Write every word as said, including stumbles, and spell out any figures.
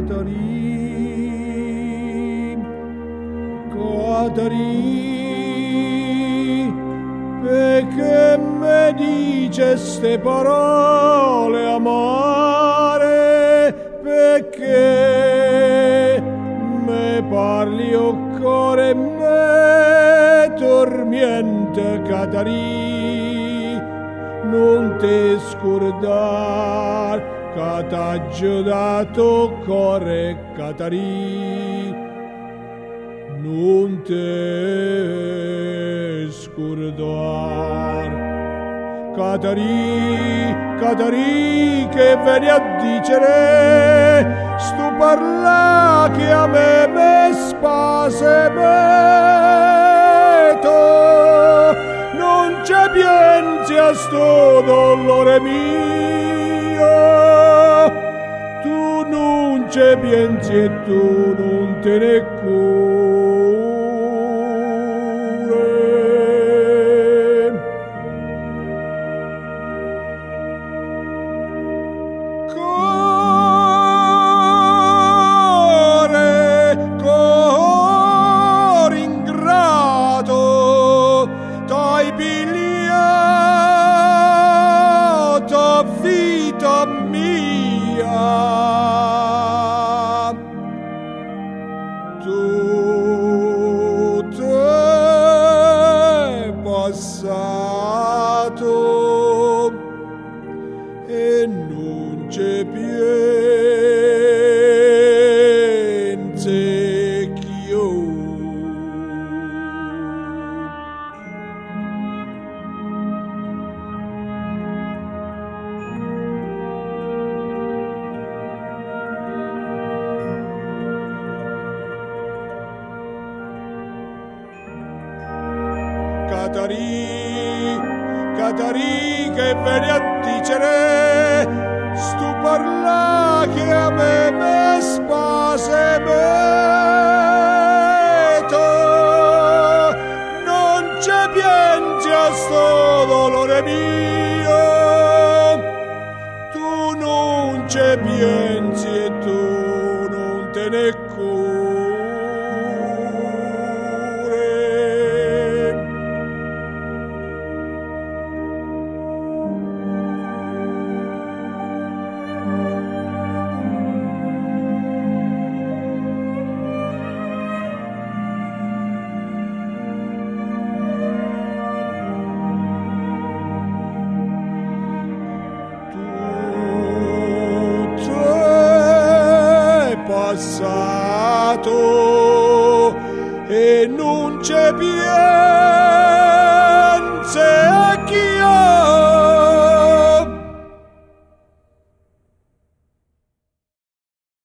Catarina, Catarina, perché mi dice ste parole amare, perché mi parli o cuore me tormenta Catarina, non ti scordar che t'ha giudato cuore Catarina, non te scordar. Catarì, Catarì, che veni a dicere stu parla che a me me spase meto, non c'è pienzi a sto dolore mio, tu non c'è pienzi e tu non te ne curi. Vita mia, tutto è passato e non c'è pienze più. Catarì, Catarì, che veni a dicere stu parla che a me me spase meto, non c'è pienzi a sto dolore mio, tu non c'è pienzi e tu non te ne curi. Passato e non c'è pienze a chi ha